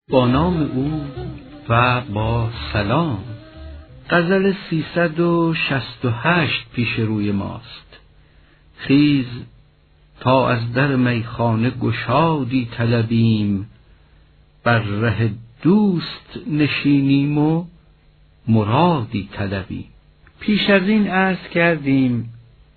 با نام او و با سلام. غزل 368 پیش روی ماست. خیز تا از در میخانه گشادی طلبیم، بر ره دوست نشینیم و مرادی طلبیم. پیش از این عرض کردیم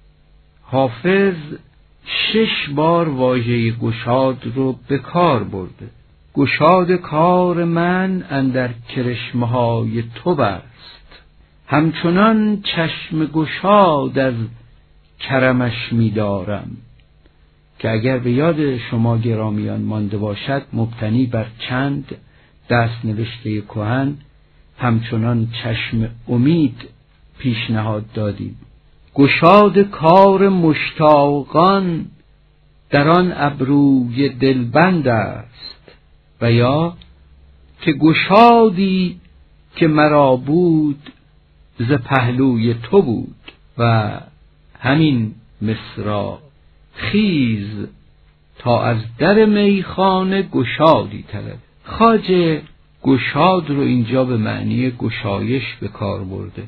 حافظ 6 بار واژه گشاد رو به کار برده. گشاد کار من اندر کرشمه‌های تو بست، همچنان چشم گشاد از کرمش می‌دارم. که اگر به یاد شما گرامیان مانده باشد، مبتنی بر چند دست نوشته کهن همچنان چشم امید پیشنهاد دادیم. گشاد کار مشتاقان در آن ابروی دلبند است، و یا که گشادی که مرا بود ز پهلوی تو بود. و همین مصرع خیز تا از در میخانه گشادی طلب. خواجه گشاد رو اینجا به معنی گشایش به کار برده،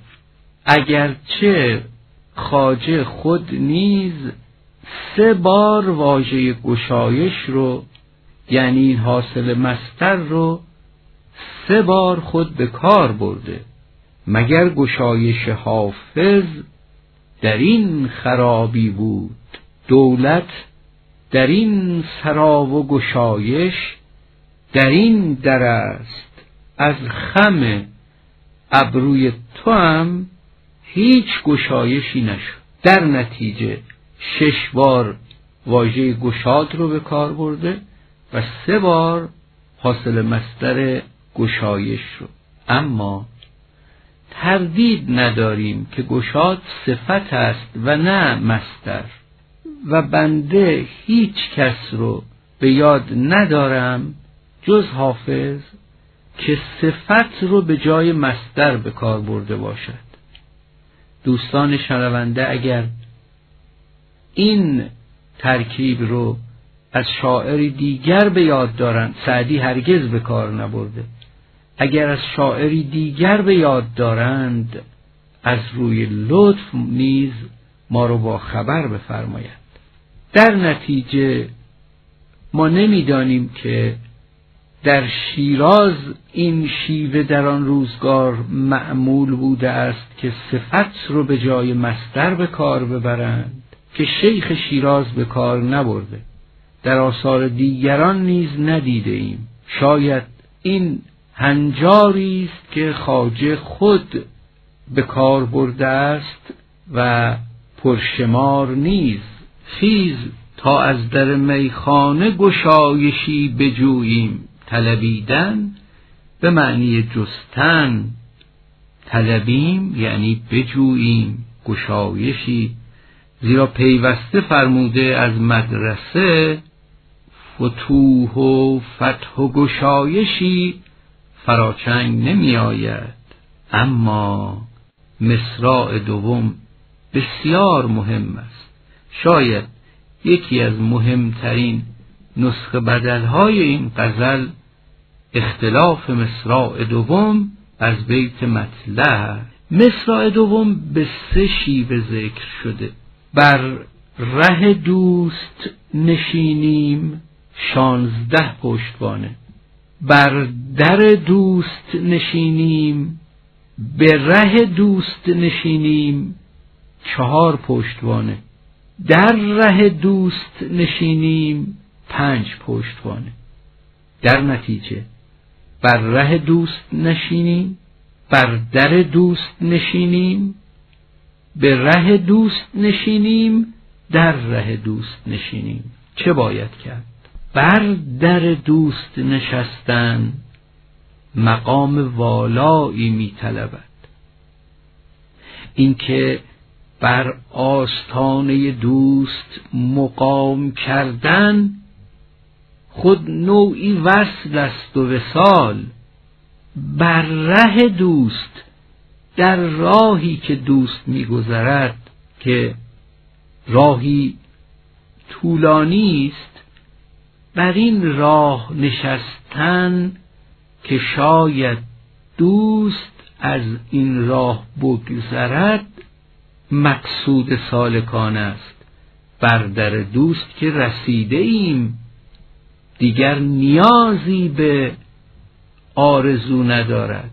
اگرچه خواجه خود نیز 3 بار واژه گشایش رو، یعنی این حاصل مصدر رو 3 بار خود به کار برده. مگر گشایش حافظ در این خرابی بود، دولت در این سرا و گشایش در این در است. از خم ابروی تو هم هیچ گشایشی نشد. در نتیجه 6 بار واژه گشاد رو به کار برده و 3 بار حاصل مصدر گشایش رو. اما تردید نداریم که گشاد صفت است و نه مصدر، و بنده هیچ کس رو به یاد ندارم جز حافظ که صفت رو به جای مصدر به کار برده باشد. دوستان شنونده اگر این ترکیب رو از شاعری دیگر به یاد دارند، سعدی هرگز به کار نبرده، اگر از شاعری دیگر به یاد دارند از روی لطف نیز ما رو با خبر بفرمایند. در نتیجه ما نمیدانیم که در شیراز این شیوه در آن روزگار معمول بوده است که صفت رو به جای مصدر به کار ببرند که شیخ شیراز به کار نبرده. در آثار دیگران نیز ندیده ایم. شاید این هنجاری است که خواجه خود به کار برده است و پرشمار نیز. خیز تا از در میخانه گشایشی بجوییم، طلبیدن به معنی جستن، طلبیم یعنی بجوییم گشایشی، زیرا پیوسته فرموده از مدرسه فتوح و فتح و گشایشی فراچنگ نمی آید. اما مصرع دوم بسیار مهم است، شاید یکی از مهمترین نسخه بدلهای این غزل اختلاف مصرع دوم از بیت مطلع. مصرع دوم به 3 شیوه ذکر شده. بر ره دوست نشینیم 16 پشتوانه، بر در دوست نشینیم، به ره دوست نشینیم 4 پشتوانه، در ره دوست نشینیم 5 پشتوانه. در نتیجه بر ره دوست نشینیم، بر در دوست نشینیم، به ره دوست نشینیم، در ره دوست نشینیم. چه باید کرد؟ بر در دوست نشستن مقام والایی می طلبد. اینکه بر آستانه دوست مقام کردن خود نوعی وصل است و وصال. بر ره دوست، در راهی که دوست می‌گذرد که راهی طولانی است، بر این راه نشستن که شاید دوست از این راه بگذرد مقصود سالکان است. بر در دوست که رسیده ایم دیگر نیازی به آرزو ندارد.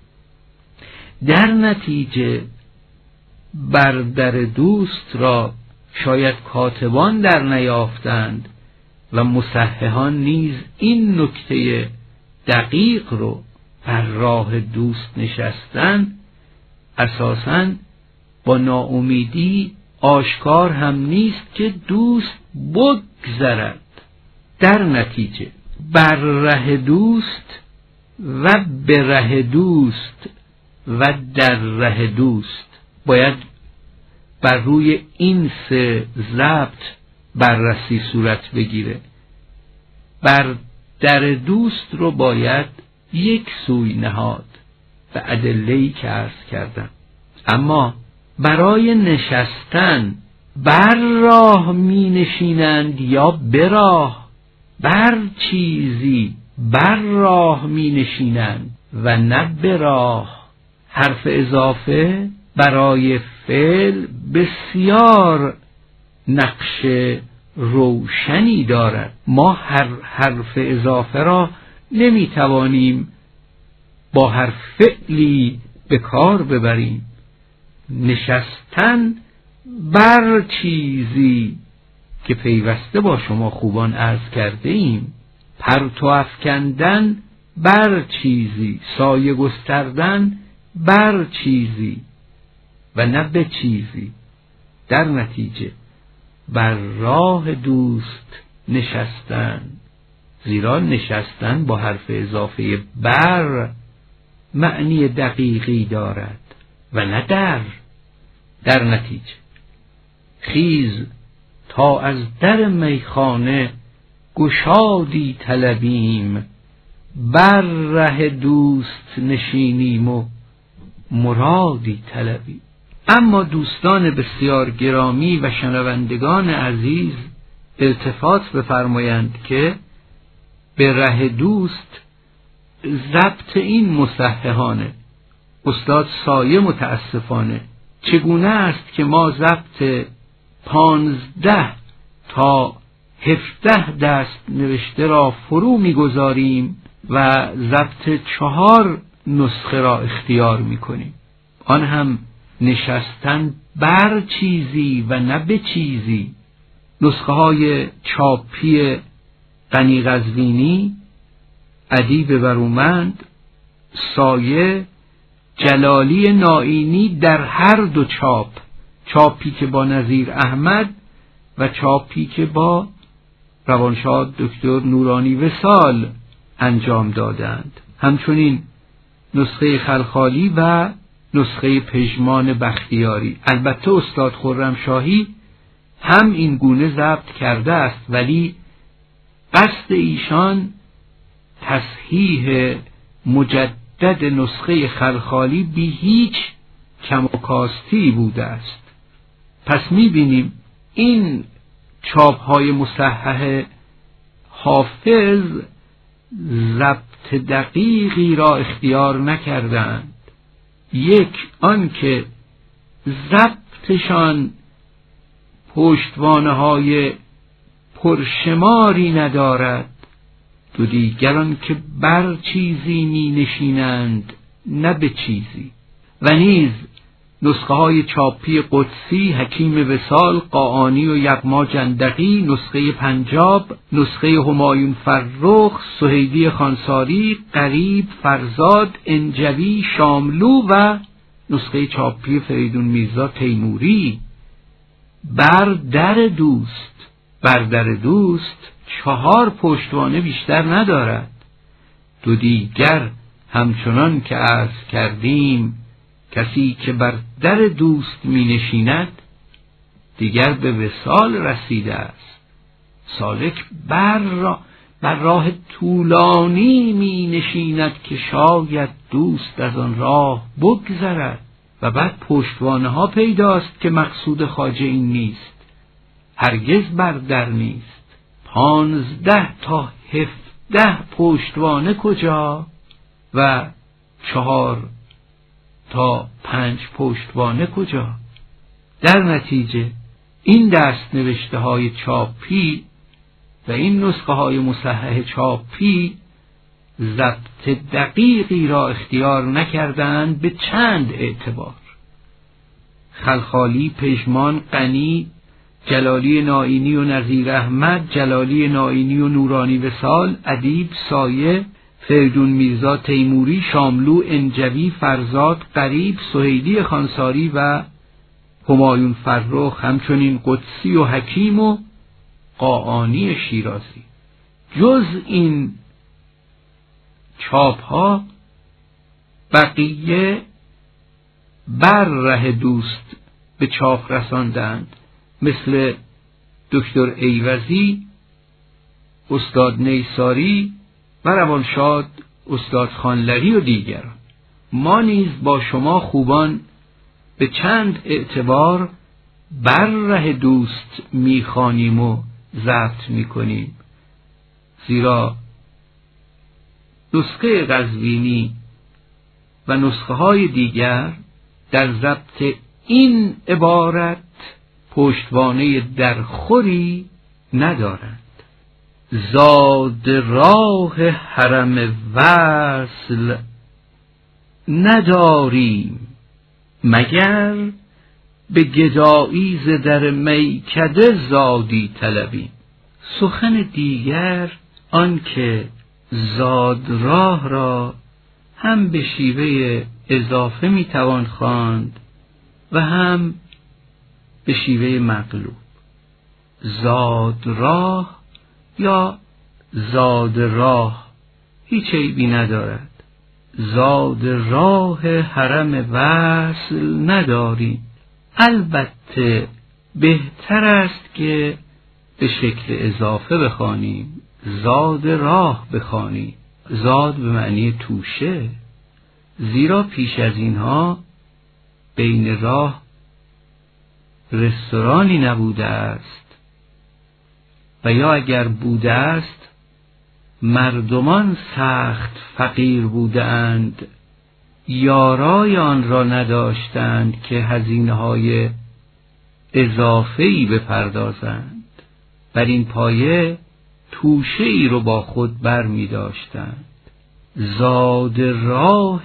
در نتیجه بر در دوست را شاید کاتبان در نیافتند و مصححان نیز این نکته دقیق رو بر راه دوست نشستن اساساً با ناامیدی آشکار هم نیست که دوست بگذرد. در نتیجه بر ره دوست و به ره دوست و در ره دوست باید بر روی این سه ضبط بررسی صورت بگیره. بر در دوست رو باید یک سوی نهاد به ادله‌ای که عرض کردم. اما برای نشستن بر راه می نشینند یا به راه؟ بر چیزی بر راه می نشینند و نه به راه. حرف اضافه برای فعل بسیار نقش روشنی دارد. ما هر حرف اضافه را نمی توانیم با هر فعلی به کار ببریم. نشستن بر چیزی که پیوسته با شما خوبان عرض کرده ایم، پرتو افکندن بر چیزی، سایه گستردن بر چیزی و نه به چیزی. در نتیجه بر راه دوست نشستن، زیرا نشستن با حرف اضافه بر معنی دقیقی دارد و نه در نتیجه خیز تا از در میخانه گشادی طلبیم، بر ره دوست نشینیم و مرادی طلبیم. اما دوستان بسیار گرامی و شنوندگان عزیز التفات بفرمایند که به ره دوست ضبط این مصححانه. استاد سایه متاسفانه چگونه است که ما ضبط 15 تا 17 دست نوشته را فرو می‌گذاریم و ضبط 4 نسخه را اختیار می‌کنیم، آن هم نشستن بر چیزی و نه به چیزی. نسخه های چاپی غنی قزوینی، ادیب برومند، سایه، جلالی نائینی در هر دو چاپی که با نظیر احمد و چاپی که با روانشاد دکتر نورانی وصال انجام دادند. همچنین نسخه خلخالی و نسخه پژمان بختیاری. البته استاد خرمشاهی هم این گونه ضبط کرده است، ولی قصد ایشان تصحیح مجدد نسخه خلخالی بی هیچ کم و کاستی بوده است. پس می‌بینیم این چاپ‌های مصحح حافظ ضبط دقیقی را اختیار نکردند. یک، آن که ضبطشان پشتوانه‌های پرشماری ندارد. دو دیگر آن که بر چیزی می نشینند نه به چیزی. و نیز نسخه های چاپی قدسی، حکیم وصال، قاآنی و یغما جندقی، نسخه پنجاب، نسخه همایون فرخ، سهیلی خانساری، قریب، فرزاد، انجوی، شاملو و نسخه چاپی فریدون میرزا تیموری. بر در دوست 4 پشتوانه بیشتر ندارد. دو دیگر همچنان که عرض کردیم، کسی که بر در دوست می نشیند دیگر به وصال رسیده است. سالک بر راه طولانی می نشیند که شاید دوست از آن راه بگذرد. و بعد پشتوانه ها پیداست که مقصود خواجه این نیست، هرگز بر در نیست. 15 تا 17 پشتوانه کجا؟ و 4 تا 5 پشتوانه کجا؟ در نتیجه این دست نوشته های چاپی و این نسخه های مصحح چاپی ضبط دقیقی را اختیار نکردند به چند اعتبار. خلخالی، پژمان، غنی، جلالی نائینی و نظیر احمد، جلالی نائینی و نورانی وصال، ادیب، سایه، فریدون میرزا تیموری، شاملو، انجوی، فرزاد، غریب، سهیلی خانساری و همایون فرخ، همچنین قدسی و حکیم و قاآنی شیرازی. جز این چاپ ها بقیه بر ره دوست به چاپ رساندند، مثل دکتر ایوزی، استاد نیساری و روانشاد استاد خانلری و دیگران. ما نیز با شما خوبان به چند اعتبار بر ره دوست میخوانیم و ضبط میکنیم، زیرا نسخه قزوینی و نسخه های دیگر در ضبط این عبارت پشتوانه درخوری ندارند. زاد راه حرم وصل نداریم، مگر به گدایی ز در میکده زادی طلبیم. سخن دیگر آن که زاد راه را هم به شیوه اضافه میتوان خواند و هم به شیوه مقلوب. زاد راه یا زاد راه هیچ عیبی ندارد. زاد راه حرم وصل نداریم. البته بهتر است که به شکل اضافه بخوانیم، زاد راه بخوانیم. زاد به معنی توشه، زیرا پیش از اینها بین راه رستورانی نبوده است و یا اگر بوده است مردمان سخت فقیر بوده اند، یارای آن را نداشتند که هزینه‌های اضافه‌ای بپردازند. بر این پایه توشه‌ای رو با خود بر می داشتند. زاد راه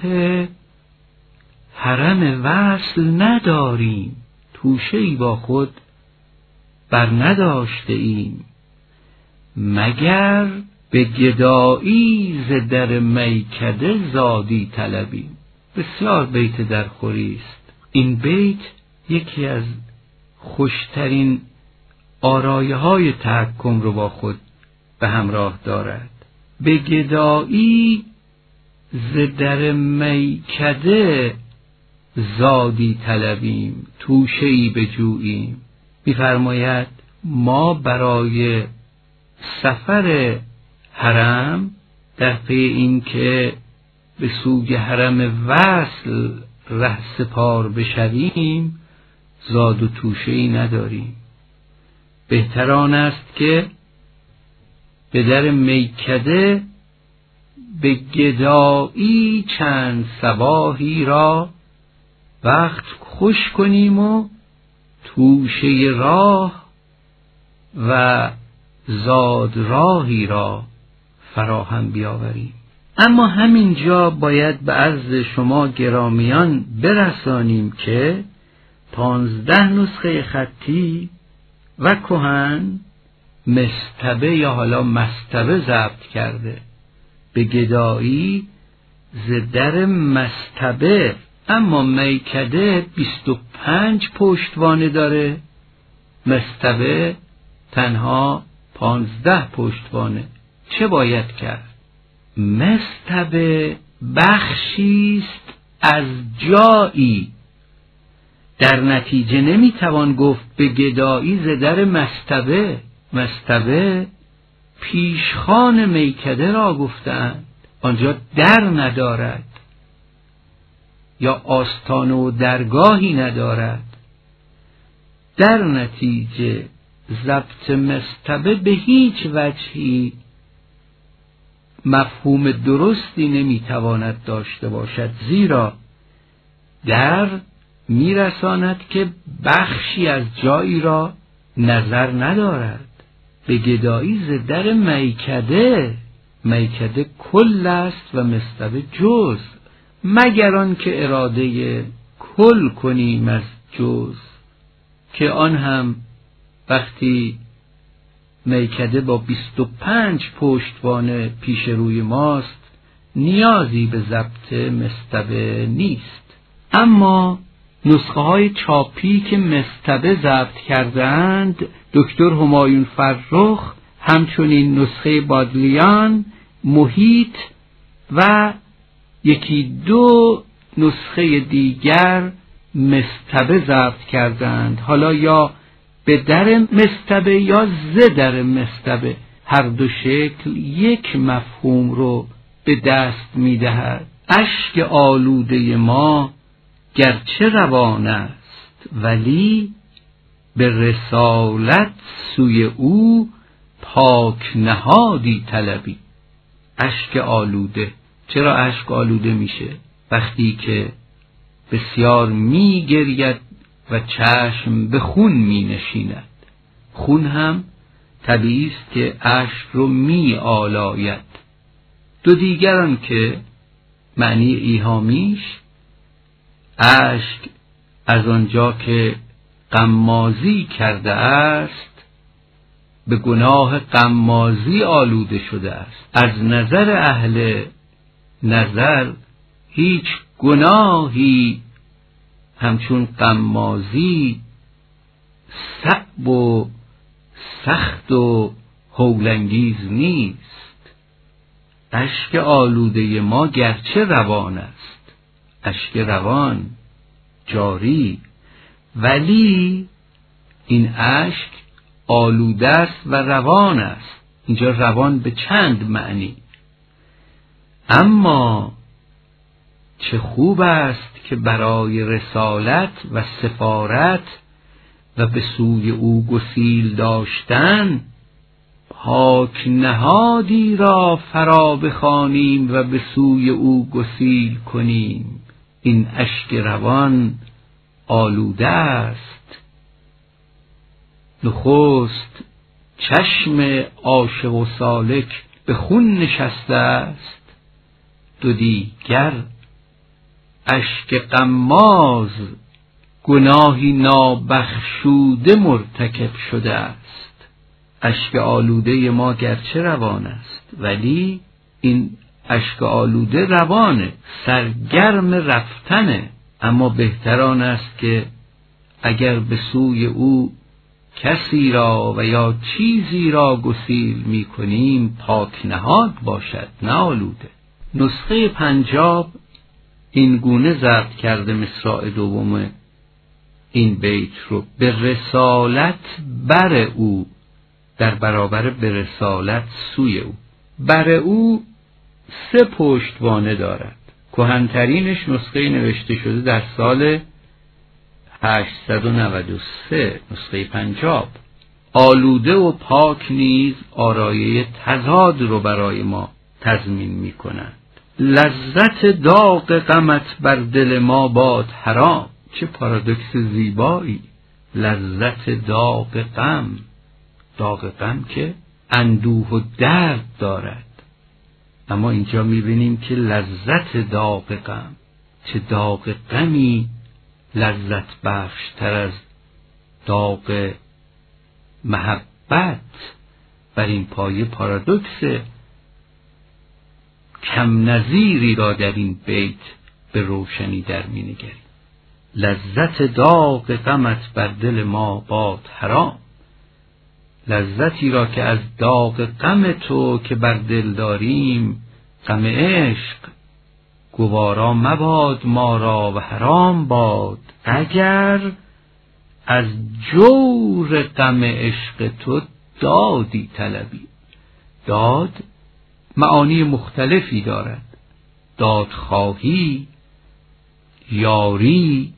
حرم وصل نداریم، توشه‌ای با خود بر نداشته ایم، مگر به گدایی ز در میکده زادی طلبیم. بسیار بیت درخوری است. این بیت یکی از خوشترین آرایه های تحکم رو با خود به همراه دارد. به گدایی ز در میکده زادی طلبیم، توشه‌ای بجوییم. می‌فرماید ما برای سفر حرم در پی این که به سوی حرم وصل ره سپار بشویم زاد و توشه‌ای نداریم. بهتر آن است که به در میکده به گدایی چند صباحی را وقت خوش کنیم و توشه راه و زاد راهی را فراهم بیاوریم. اما همینجا باید به عرض شما گرامیان برسانیم که 15 نسخه خطی و کهن مستبه یا حالا مستبه ضبط کرده، به گدایی ز در مستبه. اما میکده 25 پشتوانه داره، مستبه تنها 15 پشتوانه. چه باید کرد؟ مستبه بخشیست از جایی، در نتیجه نمیتوان گفت به گدایی ز در مستبه. مستبه پیشخان میکده را گفتند، آنجا در ندارد یا آستانه و درگاهی ندارد. در نتیجه ضبط مستبه به هیچ وجهی مفهوم درستی نمیتواند داشته باشد، زیرا در میرساند که بخشی از جایی را نظر ندارد. به گدایی ز در میکده، میکده کل است و مصطبه جز، مگر آن که اراده کل کنیم از جز، که آن هم وقتی میکده با 25 پشتوانه پیش روی ماست نیازی به ضبط مصطبه نیست. اما نسخه های چاپی که مصطبه ضبط کردند، دکتر همایون فرخ، همچنین نسخه بادلیان، محیط و یکی دو نسخه دیگر مصطبه ضبط کردند. حالا یا به در مصطبه یا ز در مصطبه، هر دو شکل یک مفهوم رو به دست می‌دهد. اشک آلوده ما گرچه روان است، ولی به رسالت سوی او پاک نهادی طلبی. اشک آلوده، چرا اشک آلوده میشه؟ وقتی که بسیار میگرید و چشم به خون می نشیند. خون هم طبیعی است که اشک رو می آلاید. دو دیگران که معنی ایهامیش، اشک از آنجا که غمازی کرده است به گناه غمازی آلوده شده است. از نظر اهل نظر هیچ گناهی همچون غمازی صعب و سخت و هولانگیز نیست. اشک آلوده ما گرچه روان است، اشک روان جاری، ولی این اشک آلوده است و روان است. اینجا روان به چند معنی. اما چه خوب است که برای رسالت و سفارت و به سوی او گسیل داشتن پاک نهادی را فرا بخوانیم و به سوی او گسیل کنیم. این اشک روان آلوده است. نخست چشم عاشق و سالک به خون نشسته است، دو دیگر اشک غماز گناهی نابخشوده مرتکب شده است. اشک آلوده ما گرچه روان است، ولی این اشک آلوده روانه، سرگرم رفتنه. اما بهتر آن است که اگر به سوی او کسی را و یا چیزی را گسیل می کنیم پاک نهاد باشد، نه آلوده. نسخه پنجاب این گونه ضبط کرده مصرع دوم این بیت رو: به رسالت بر او، در برابر به رسالت سوی او. بر او 3 پشتوانه دارد. کهن‌ترینش نسخه نوشته شده در سال 893، نسخه پنجاب. آلوده و پاک نیز آرایه تضاد رو برای ما تضمین می کنند. لذت داغ غمت بر دل ما باد حرام. چه پارادوکس زیبایی! لذت داغ غم، داغ غم که اندوه و درد دارد، اما اینجا می‌بینیم که لذت داغ غم، چه داغ غمی لذت بخشتر از داغ محبت. بر این پایه پارادوکس کم نظیری را در این بیت به روشنی در می‌نگریم. لذت داغ غمت بر دل ما باد حرام. لذتی را که از داغ غم تو که بر دل داریم، غم عشق، گوارا مباد ما را و حرام باد اگر از جور غم عشق تو دادی طلبی. داد معانی مختلفی دارد: دادخواهی، یاری،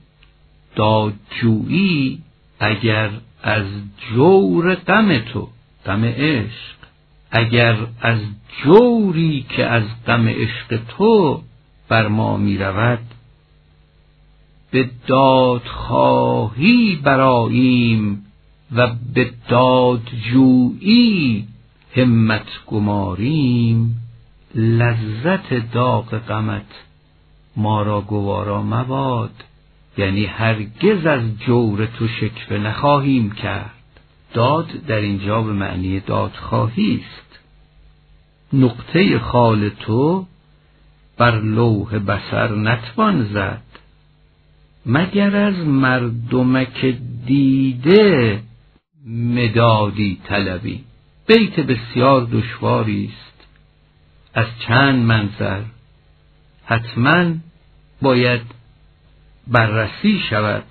دادجویی. اگر از جور غم تو، غم عشق، اگر از جوری که از غم عشق تو بر ما می رود، به دادخواهی برآییم و به دادجویی همت گماریم، لذت داغ غمت ما را گوارا مباد. یعنی هرگز از جور تو شکوه نخواهیم کرد. داد در اینجا به معنی دادخواهی است. نقطه خال تو بر لوح بصر نتوان زد، مگر از مردمک دیده مدادی طلبی. بیت بسیار دشواری است، از چند منظر حتما باید بررسی شود.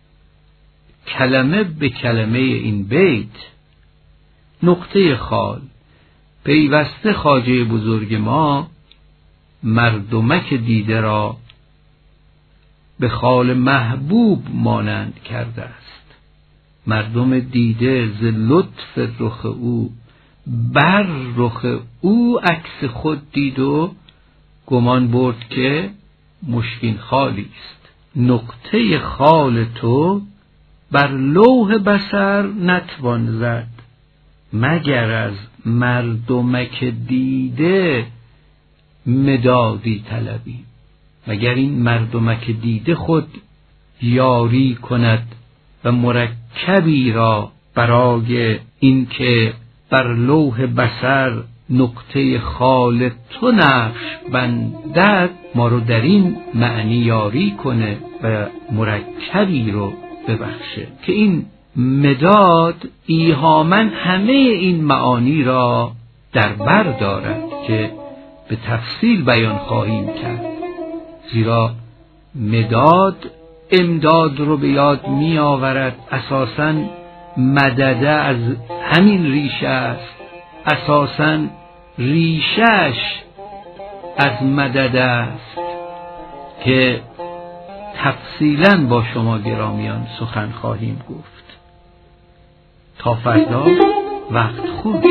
کلمه به کلمه این بیت. نقطه خال، پیوسته خواجه بزرگ ما مردمک دیده را به خال محبوب مانند کرده است. مردم دیده ز لطف رخ او بر رخ او عکس خود دید و گمان برد که مشکین خالی است. نقطه خال تو بر لوح بصر نتوان زد، مگر از مردمک دیده مدادی طلبی. مگر این مردمک دیده خود یاری کند و مرکبی را برای اینکه بر لوح بصر نقطه خال تو نقش بندد، ما رو در این معنی یاری کنه و مرکبی رو ببخشه که این مداد ایهاماً همه این معانی را در بر دارد که به تفصیل بیان خواهیم کرد. زیرا مداد امداد رو به یاد می آورد. اساساً مدده از همین ریشه است، اساساً ریشش از مدده است که تفصیلاً با شما گرامیان سخن خواهیم گفت. تا فردا، وقت خوش.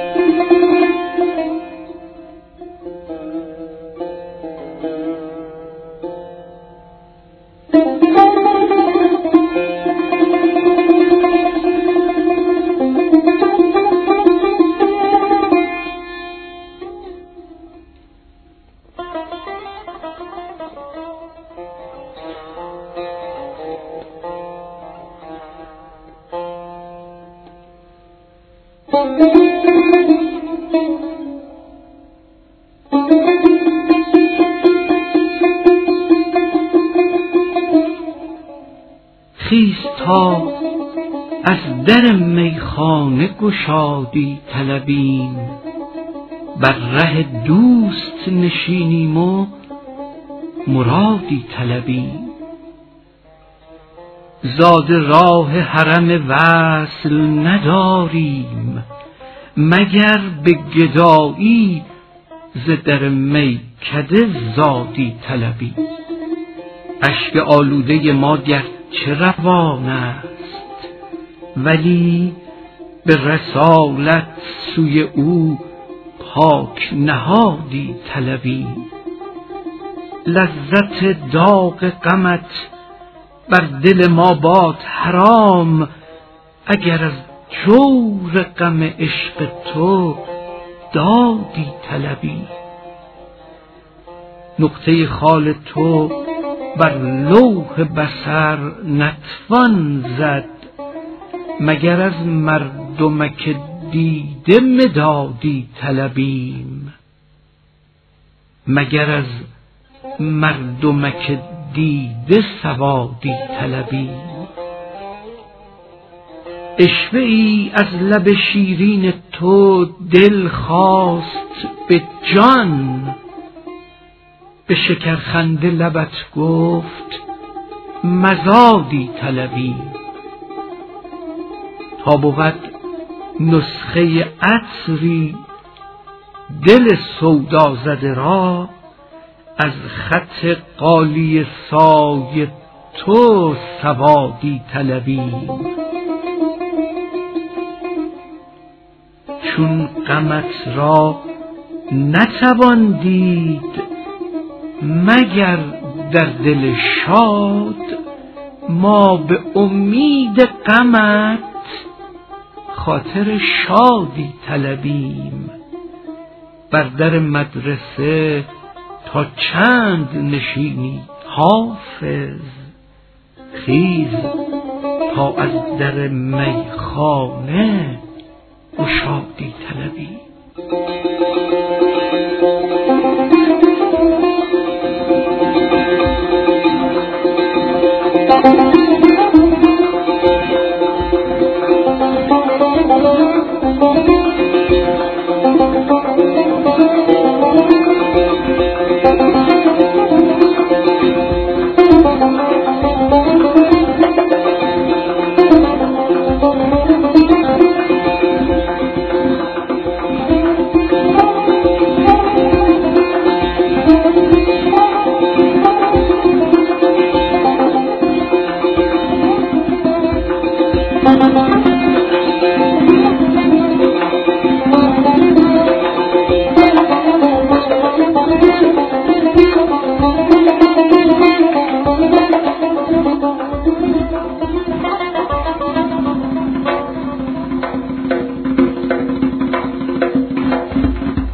خیز تا از در میخانه گشادی طلبیم، بر ره دوست نشینیم و مرادی طلبیم. زاد راه حرم وصل نداریم، مگر به گدایی ز در میکده زادی طلبیم. اشک آلوده ما گرچه روان است، ولی به رسالت سوی او پاک نهادی طلبیم. لذت داغ غمت بر دل ما باد حرام، اگر از جور غم عشق تو دادی طلبی. نقطه خال تو بر لوح بصر نتوان زد، مگر از مردمک دیده مدادی طلبیم. مگر از مردمک دیده سوادی طلبیم. عشوه ای از لب شیرین تو دل خواست به جان، به شکرخنده لبت گفت مزادی طلبیم. تا بود نسخه عطری دل سودا زده را، از خط قالی سای تو سوادی طلبیم. چون غمت را نتوان دید، مگر در دل شاد ما به امید غمت خاطر شادی طلبیم. بر در مدرسه تا چند نشینی حافظ، خیز تا از در میخانه گشادی طلبیم.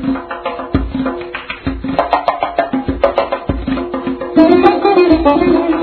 Thank you.